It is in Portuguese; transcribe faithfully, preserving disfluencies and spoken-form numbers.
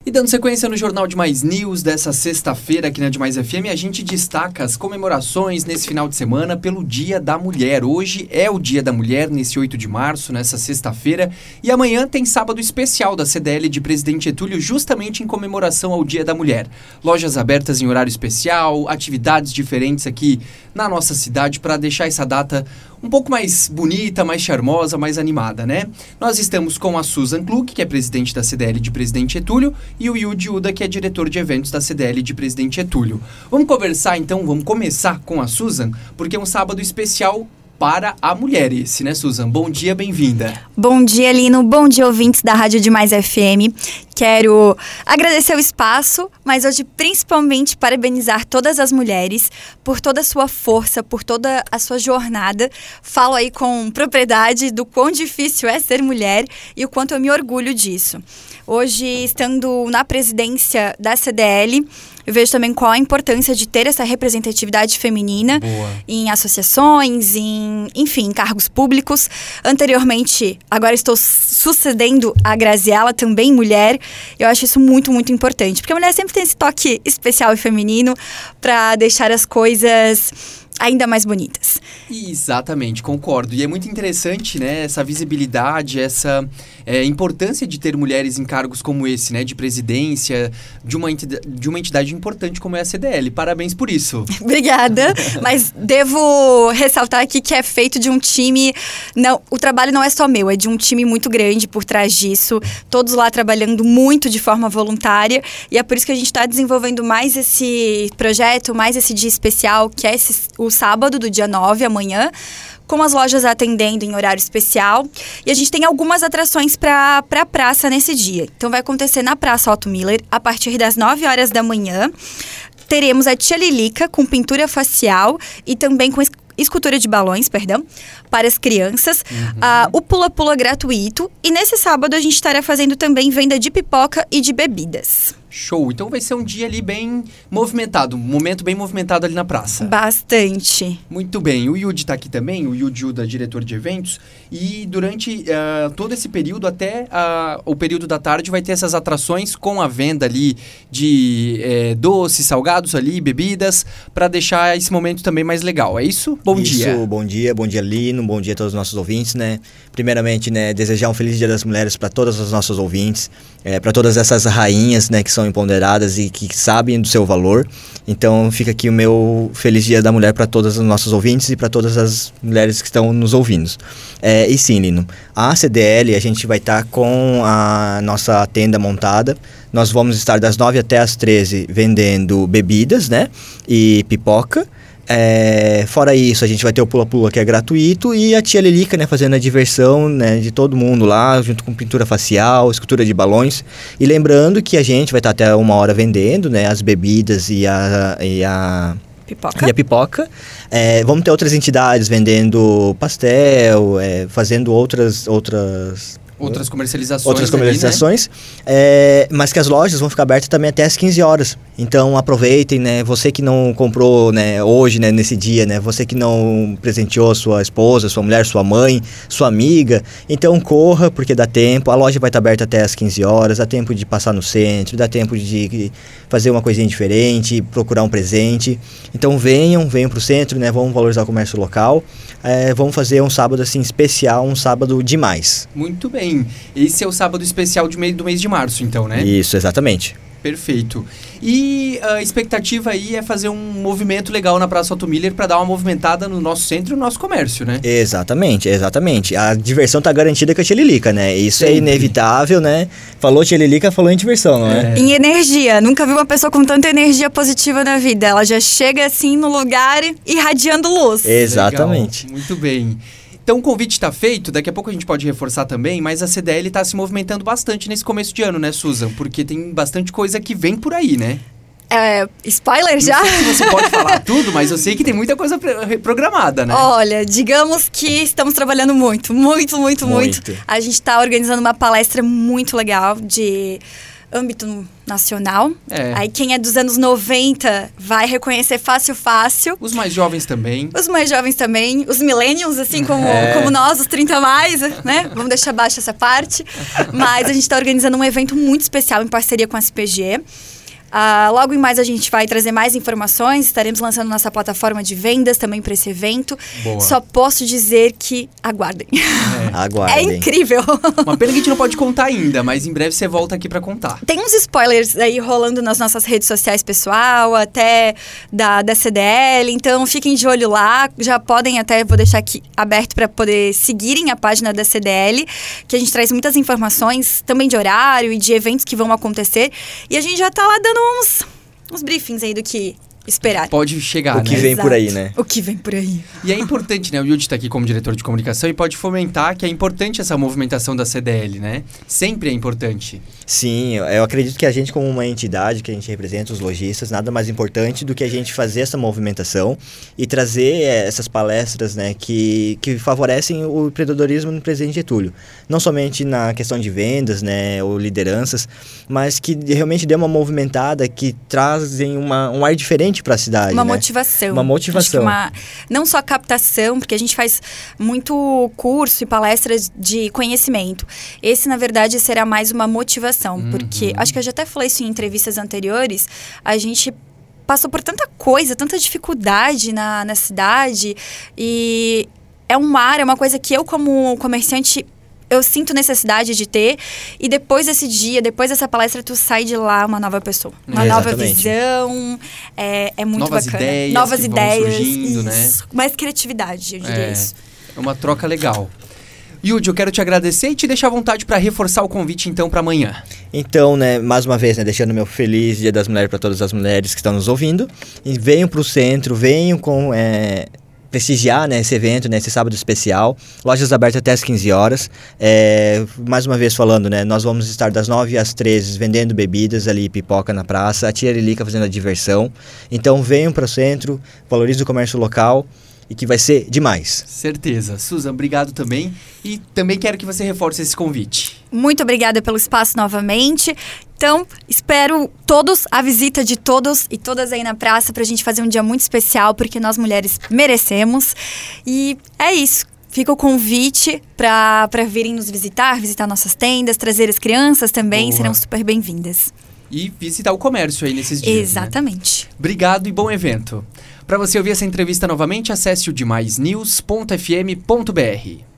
E dando sequência no Jornal de Mais News dessa sexta-feira aqui na Demais F M, a gente destaca as comemorações nesse final de semana pelo Dia da Mulher. Hoje é o Dia da Mulher, nesse oito de março, nessa sexta-feira, e amanhã tem sábado especial da C D L de Presidente Getúlio, justamente em comemoração ao Dia da Mulher. Lojas abertas em horário especial, atividades diferentes aqui na nossa cidade para deixar essa data um pouco mais bonita, mais charmosa, mais animada, né? Nós estamos com a Susan Kluck, que é presidente da C D L de Presidente Getúlio, e o Yudi Uda, que é diretor de eventos da C D L de Presidente Getúlio. Vamos conversar então, vamos começar com a Susan, porque é um sábado especial para a mulher esse, né, Susan? Bom dia, bem-vinda. Bom dia, Lino. Bom dia, ouvintes da Rádio Demais F M. Quero agradecer o espaço, mas hoje principalmente parabenizar todas as mulheres por toda a sua força, por toda a sua jornada. Falo aí com propriedade do quão difícil é ser mulher e o quanto eu me orgulho disso. Hoje, estando na presidência da C D L, eu vejo também qual a importância de ter essa representatividade feminina Boa. Em associações, em, enfim, em cargos públicos. Anteriormente, agora estou sucedendo a Graziela, também mulher. Eu acho isso muito, muito importante. Porque a mulher sempre tem esse toque especial e feminino para deixar as coisas ainda mais bonitas. Exatamente, concordo. E é muito interessante, né, essa visibilidade, essa é, importância de ter mulheres em cargos como esse, né, de presidência, de uma entidade, de uma entidade importante como é a C D L. Parabéns por isso. Obrigada, mas devo ressaltar aqui que é feito de um time, não, o trabalho não é só meu, é de um time muito grande por trás disso, todos lá trabalhando muito de forma voluntária, e é por isso que a gente está desenvolvendo mais esse projeto, mais esse dia especial, que é esse, o sábado do dia nove, amanhã, com as lojas atendendo em horário especial. E a gente tem algumas atrações para a pra praça nesse dia. Então vai acontecer na Praça Otto Miller, a partir das nove horas da manhã. Teremos a Tia Lilica com pintura facial e também com escultura de balões, perdão, para as crianças. Uhum. Uh, o pula-pula gratuito. E nesse sábado a gente estará fazendo também venda de pipoca e de bebidas. Show! Então vai ser um dia ali bem movimentado, um momento bem movimentado ali na praça. Bastante. Muito bem. O Yudi está aqui também, o Yudi Uda, diretor de eventos, e durante uh, todo esse período, até uh, o período da tarde, vai ter essas atrações com a venda ali de eh, doces, salgados ali, bebidas, para deixar esse momento também mais legal. É isso? Bom isso, dia. Bom dia, bom dia, Lino, bom dia a todos os nossos ouvintes, né? Primeiramente, né, desejar um feliz Dia das Mulheres para todas as nossas ouvintes, é, para todas essas rainhas, né, que são empoderadas e que sabem do seu valor. Então, fica aqui o meu feliz Dia da Mulher para todas as nossas ouvintes e para todas as mulheres que estão nos ouvindo. É, e sim, Lino, a C D L, a gente vai estar tá com a nossa tenda montada. Nós vamos estar das nove até as treze vendendo bebidas, né, e pipoca. É, fora isso, a gente vai ter o pula-pula, que é gratuito, e a Tia Lilica, né, fazendo a diversão, né, de todo mundo lá, junto com pintura facial, escultura de balões. E lembrando que a gente vai estar até uma hora vendendo, né, as bebidas e a, e a, pipoca. E a pipoca. É, vamos ter outras entidades vendendo pastel, é, fazendo outras... outras Outras comercializações. Outras comercializações, ali, né? é, mas que as lojas vão ficar abertas também até as quinze horas. Então aproveitem, né? Você que não comprou, né, hoje, né, nesse dia, né? Você que não presenteou sua esposa, sua mulher, sua mãe, sua amiga. Então corra, porque dá tempo. A loja vai estar aberta até as quinze horas, dá tempo de passar no centro, dá tempo de fazer uma coisinha diferente, procurar um presente. Então venham, venham para o centro, né? Vamos valorizar o comércio local. É, vamos fazer um sábado assim especial, um sábado demais. Muito bem. Esse é o sábado especial de mês, do mês de março, então, né? Isso, exatamente. Perfeito. E a expectativa aí é fazer um movimento legal na Praça Otto Miller para dar uma movimentada no nosso centro e no nosso comércio, né? Exatamente, exatamente. A diversão tá garantida com a Tia Lilica, né? Isso Sempre. É inevitável, né? Falou Tia Lilica, falou em diversão, não é? é? Em energia. Nunca vi uma pessoa com tanta energia positiva na vida. Ela já chega assim no lugar irradiando luz. Exatamente. Legal. Muito bem. Então o convite está feito, daqui a pouco a gente pode reforçar também, mas a C D L está se movimentando bastante nesse começo de ano, né, Susan? Porque tem bastante coisa que vem por aí, né? É, spoiler já? Não sei se você pode falar tudo, mas eu sei que tem muita coisa programada, né? Olha, digamos que estamos trabalhando muito, muito, muito, muito. muito. A gente está organizando uma palestra muito legal de âmbito nacional. É. Aí quem é dos anos noventa vai reconhecer fácil, fácil. Os mais jovens também. Os mais jovens também. Os millennials, assim como, É. como nós, os trinta a mais, né? Vamos deixar abaixo essa parte. Mas a gente está organizando um evento muito especial em parceria com a S P G. Uh, logo em mais a gente vai trazer mais informações, estaremos lançando nossa plataforma de vendas também para esse evento. Boa. Só posso dizer que aguardem. É. É Aguardem. incrível. Uma pena que a gente não pode contar ainda, mas em breve você volta aqui pra contar. Tem uns spoilers aí rolando nas nossas redes sociais pessoal, até da, da C D L, então fiquem de olho lá. Já podem até, vou deixar aqui aberto para poder seguirem a página da C D L, que a gente traz muitas informações também de horário e de eventos que vão acontecer. E a gente já tá lá dando uns, uns briefings aí do que esperar. Pode chegar, O que né? vem por aí, Exato. né? O que vem por aí. E é importante, né? O Yudi tá aqui como diretor de comunicação e pode fomentar que é importante essa movimentação da C D L, né? Sempre é importante. Sim, eu- eu acredito que a gente, como uma entidade que a gente representa, os lojistas, nada mais importante do que a gente fazer essa movimentação e trazer eh, essas palestras, né, que, que favorecem o empreendedorismo no Presidente Getúlio. Não somente na questão de vendas, né, ou lideranças, mas que realmente dê uma movimentada, que trazem uma, um ar diferente para a cidade, Uma né? motivação. Uma motivação. Acho que uma, não só captação, porque a gente faz muito curso e palestras de conhecimento. Esse, na verdade, será mais uma motivação. Porque, acho que eu já até falei isso em entrevistas anteriores, a gente passou por tanta coisa, tanta dificuldade na, na cidade. E é um ar, é uma coisa que eu, como comerciante, eu sinto necessidade de ter. E depois desse dia, depois dessa palestra, tu sai de lá uma nova pessoa. Uma É, nova exatamente. visão. É, é muito Novas bacana. ideias Novas que vão ideias. surgindo, né? Isso. Mais criatividade, eu diria É, isso. é uma troca legal. Yudi, eu quero te agradecer e te deixar à vontade para reforçar o convite, então, para amanhã. Então, né, mais uma vez, né, deixando meu feliz Dia das Mulheres para todas as mulheres que estão nos ouvindo. E venham para o centro, venham com... é, prestigiar, né, esse evento, né, esse sábado especial. Lojas abertas até às quinze horas. É, mais uma vez falando, né, nós vamos estar das nove às treze vendendo bebidas ali, pipoca na praça, a tia Lilica fazendo a diversão. Então venham para o centro, valorizem o comércio local e que vai ser demais. Certeza. Susan, obrigado também. E também quero que você reforce esse convite. Muito obrigada pelo espaço novamente. Então, espero todos, a visita de todos e todas aí na praça pra gente fazer um dia muito especial, porque nós mulheres merecemos. E é isso. Fica o convite para para virem nos visitar, visitar nossas tendas, trazer as crianças também, Boa. serão super bem-vindas. E visitar o comércio aí nesses dias. Exatamente. Né? Obrigado e bom evento. Para você ouvir essa entrevista novamente, acesse o demais news ponto f m ponto b r.